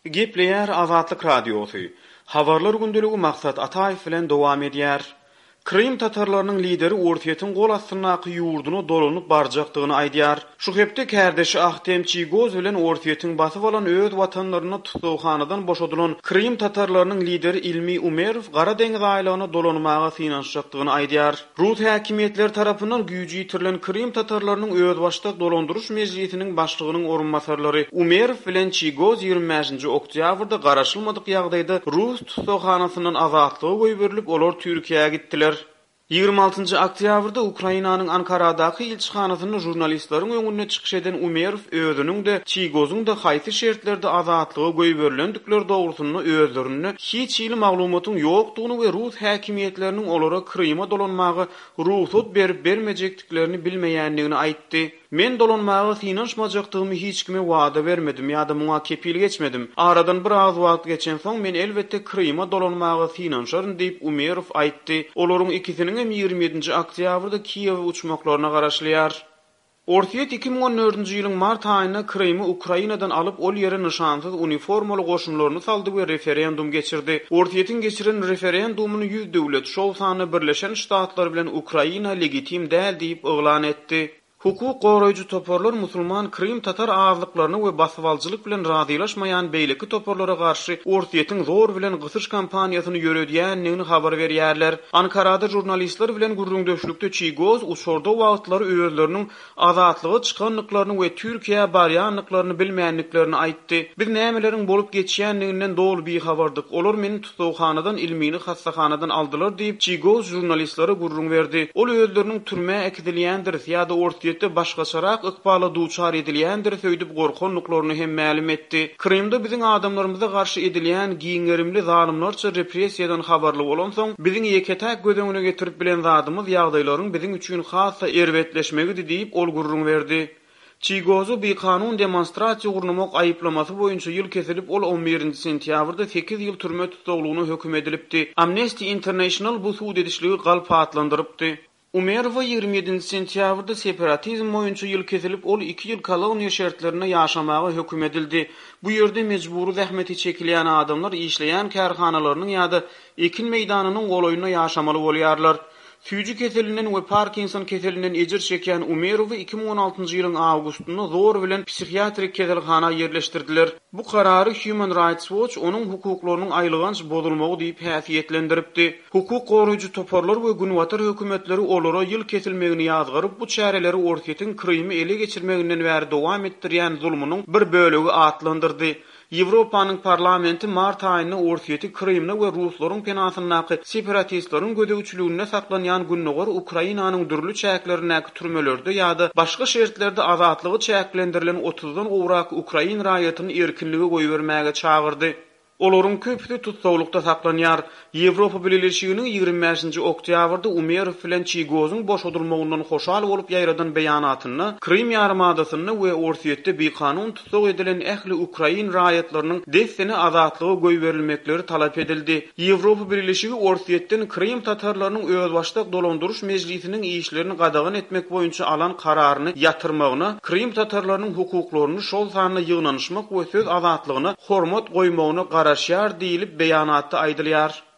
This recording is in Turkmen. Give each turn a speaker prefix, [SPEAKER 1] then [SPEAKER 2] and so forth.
[SPEAKER 1] Gepleyer Azatlyk Radiosu. Habarlar gündeliği maksat Ataev bilen dowam edýär. Krym tatarlarynyň lideri Ortiýetiň gol astyndaky ýurduny dolanyp barjakdygyny aýdýar. Şu hepde kärdeşi Ahtem Çigoz bilen Ortiýetiň basyp alan öz watanlaryny tutduğanadan boşadylan Krym tatarlarynyň lideri Ilmi Umerov Gara deňiz aýlagyna dolanmaga synanşykdygyny aýdýar. Rus häkimetleri tarapyndan güýji ýitirilen Krym tatarlarynyň öz başlyk dolandyryş mejlisiniň başlygynyň orunmasarlary Umerov bilen Çigoz 25-nji oktýabrda garaşylmadyk ýagdaýda Rus tutduğanasyndan azatlyga goýberilip olar Türkiýe'ye gitdiler. 26 oktýabrda Ukrainanyň Ankaradaky ilçihanasyna jurnalistlaryň öňüne çykyş eden Umerov özüniň de Çigozyň da haýsy şertlerde azatlyga goýberilendikleri dogrusyny özlerini hiç ýyly maglumatyň ýokdugyny we Rus häkimetleriniň olara Kryma dolanmagy ruhsat berip bermejekdiklerini bilmeýändigini aýtdy. Men dolanmagy synanşmajakdygymy hiç kime wada bermedim ýa-da muňa kepil geçmedim. Aradan bir az wagt geçen soň men elbetde Kryma dolanmagy synanşaryn diýip Umerov aýtdy. Olaryň ikisiniň hem 27-nji oktýabrda Kiýewe uçmaklaryna garaşlýar. Ortiýet 2014-nji ýylyň mart aýyna Krymy Ukrainadan alyp ol ýere nyşansyz uniformaly goşunlaryny saldy we referendum geçirdi. Ortiýetiň geçiren referendumyny 100 döwlet şol sany Birleşen Ştatlar bilen Ukraina legitim däl diýip oglan etdi. Hukuk goraýjy toparlar musulman Krym tatar azlyklaryny we basyvalçylyk bilen razylaşmaýan beýleki toparlara garşy Ortiýetiň zor bilen gysyş kampaniýasyny ýöredýändigini habar berýärler. Ankarada jurnalistler bilen gurrundaşlykda Çigoz uçorda wagtlary özleriniň azatlyga çykanlyklaryny we Türkiýe barýanlyklaryny bilmeýänliklerini aýtdy. Biz nämeleriň bolup geçýändiginden dogry bir habardyk. Olar meni tutduğanadan ilmini hassahanadan aldylar diýip Çigoz jurnalistlere gurrun berdi. Ol özleriniň türme ekidilýändir ýa-da Ortiýet başgaçarak ykbala duçar edilýändir söýdüp gorkanlyklaryny hem ma'lum etdi. Krymda biziň adamlarymyza garşy edilýän giňerimli zalymlarça repressiýadan habarly bolan soň biziň ýeketäk gödüňüne getirip bilen zadymyz ýagdaýlaryň biziň üçin hassa erwetleşmegi diýip ol gurrun berdi. Çigozu bir kanun demonstrasiýa gurnamak aýyplamasy boýunça ýyl kesilip ol 11-nji sentýabrda 8 ýyl türme tutulgyny hökm edilipdi. Amnesty International bu suud edişligi galp atlandyrypdy. Umerova 27 sentýabrda separatizm boýunça ýyl kesilip ol 2 ýyl koloniýa şertlerine ýaşamaga hökm edildi. Bu ýerde mejbury zähmeti çekilýän adamlar işleýän kärhanalarynyň ýa-da ekin meýdanynyň goloýuna ýaşamaly bolýarlar. Süýji keselinden we Parkinson keselinden ejir çeken Umerowy 2016-njy ýylyň awgustunda zor bilen psihiatrik keselhana ýerleşdirdiler. Bu karary Human Rights Watch onuň hukuklarynyň aýlyganç bozulmagy diýip häsiýetlendiripdi. Hukuk goraýjy toparlar we günwatar hökümetleri olara ýyl kesilmegini ýazgyryp bu çäreleri Ortiýetiň Krymy ele geçirmeginden bäri dowam etdirýän zulmynyň bir bölegi atlandyrdy. Ýewropanyň parlamenti mart aýyna Ortiýeti Krymna we Ruslaryň penasyndaky separatistlaryň gödäwçiligine saklanýan günnäger Ukrainanyň dürli çäklerindäki türmelerde ýa-da başga şertlerde azatlygy çäklendirilen 30-dan gowrak Ukrain raýatyny erkinligi goýbermäge çagyrdy. Olaryň köpüsi tutsawlykda saklanýar. Ýewropa Birleşiginiň 25-nji oktýabrda Umerov bilen Çigozyň boşadylmagyndan hoşal bolup ýaýradan beýanatyny Krym ýarymadasyny we Ortiýetde bir kanun tutsak edilen ähli Ukrain raýatlarynyň destini azatlyga goýberilmekleri talap edildi. Ýewropa Birleşigi Ortiýetden Krym tatarlarynyň öz başlyk dolandyryş mejlisiniň işlerini gadagyn etmek boýunça alan kararyny ýatyrmagyna, Krym tatarlarynyň hukuklaryny şol sanyna ýygnanyşmak we söz azatlygyna hormat goýmagyna garaşýar diýilip beýanatda aýdylýar.